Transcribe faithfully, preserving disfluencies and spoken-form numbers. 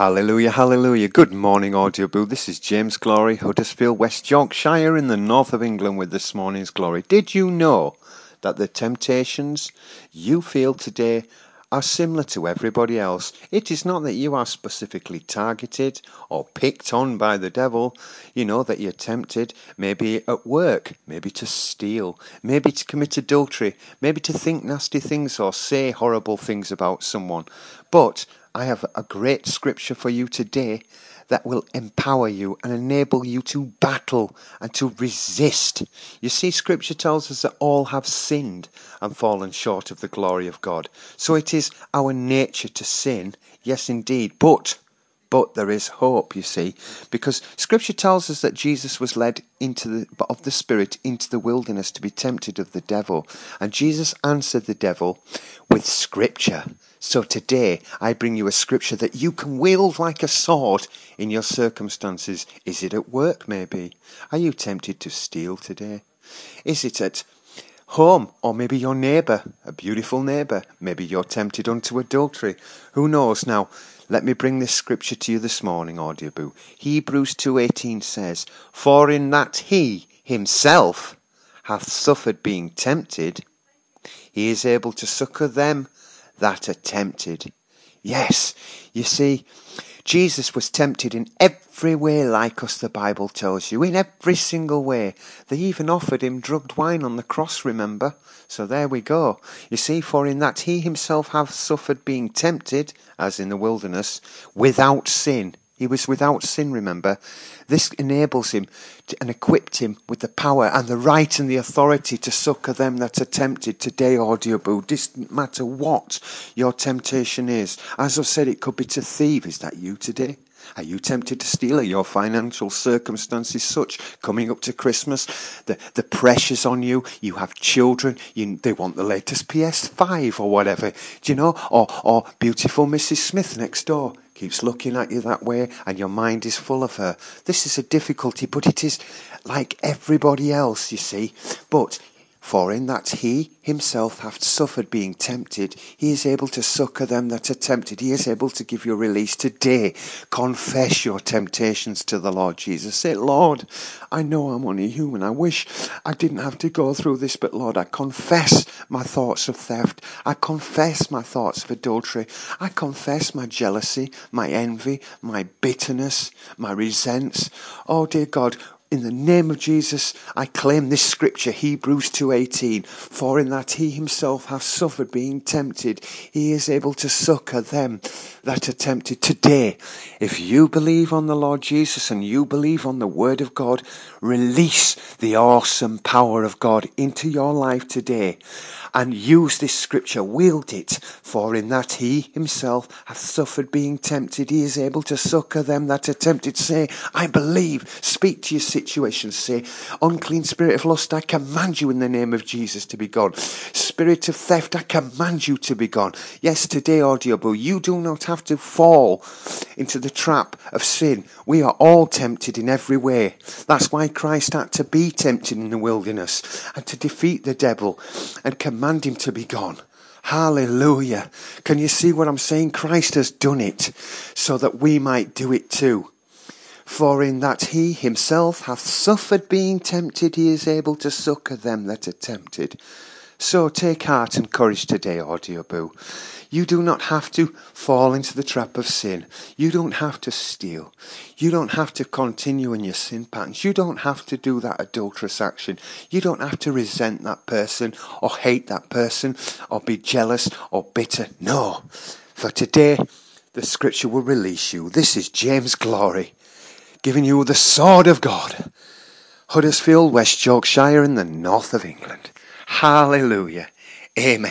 Hallelujah, hallelujah. Good morning, Audio Boo. This is James Glory, Huddersfield, West Yorkshire in the north of England with this morning's glory. Did you know that the temptations you feel today are similar to everybody else? It is not that you are specifically targeted or picked on by the devil. You know that you're tempted, maybe at work, maybe to steal, maybe to commit adultery, maybe to think nasty things or say horrible things about someone. But I have a great scripture for you today that will empower you and enable you to battle and to resist. You see, scripture tells us that all have sinned and fallen short of the glory of God. So it is our nature to sin, yes indeed, but But there is hope, you see, because Scripture tells us that Jesus was led into the of the Spirit into the wilderness to be tempted of the devil, and Jesus answered the devil with Scripture. So today I bring you a Scripture that you can wield like a sword in your circumstances. Is it at work, maybe? Are you tempted to steal today? Is it at home, or maybe your neighbour, a beautiful neighbour? Maybe you're tempted unto adultery. Who knows? Now, let me bring this scripture to you this morning, Audio Boo. Hebrews two eighteen says, "For in that he himself hath suffered being tempted, he is able to succour them that are tempted." Yes, you see, Jesus was tempted in every way like us, the Bible tells you, in every single way. They even offered him drugged wine on the cross, remember? So there we go. You see, for in that he himself hath suffered being tempted, as in the wilderness, without sin. He was without sin, remember? This enables him to, and equipped him with the power and the right and the authority to succour them that are tempted today, Audio Boo. Doesn't matter what your temptation is. As I've said, it could be to thieve. Is that you today? Are you tempted to steal? Are your financial circumstances such? Coming up to Christmas, the, the pressure's on you. You have children. You, they want the latest P S five or whatever. Do you know? Or, or beautiful Missus Smith next door keeps looking at you that way and your mind is full of her. This is a difficulty, but it is like everybody else, you see. But for in that he himself hath suffered being tempted, he is able to succour them that are tempted. He is able to give you release today. Confess your temptations to the Lord Jesus. Say, "Lord, I know I'm only human. I wish I didn't have to go through this, but Lord, I confess my thoughts of theft. I confess my thoughts of adultery. I confess my jealousy, my envy, my bitterness, my resents. Oh, dear God, in the name of Jesus, I claim this scripture, Hebrews two eighteen. For in that he himself hath suffered being tempted, he is able to succour them that are tempted." Today, if you believe on the Lord Jesus and you believe on the word of God, release the awesome power of God into your life today and use this scripture, wield it. For in that he himself hath suffered being tempted, he is able to succour them that are tempted. Say, "I believe." Speak to your situation. Say, "Unclean spirit of lust, I command you in the name of Jesus to be gone. Spirit of theft, I command you to be gone." Yes, today, Audio Boo, you do not have to fall into the trap of sin. We are all tempted in every way. That's why Christ had to be tempted in the wilderness and to defeat the devil and command him to be gone. Hallelujah. Can you see what I'm saying? Christ has done it so that we might do it too. For in that he himself hath suffered being tempted, he is able to succour them that are tempted. So take heart and courage today, Audio Boo. You do not have to fall into the trap of sin. You don't have to steal. You don't have to continue in your sin patterns. You don't have to do that adulterous action. You don't have to resent that person or hate that person or be jealous or bitter. No. For today, the scripture will release you. This is James Glory, giving you the sword of God. Huddersfield, West Yorkshire in the north of England. Hallelujah. Amen.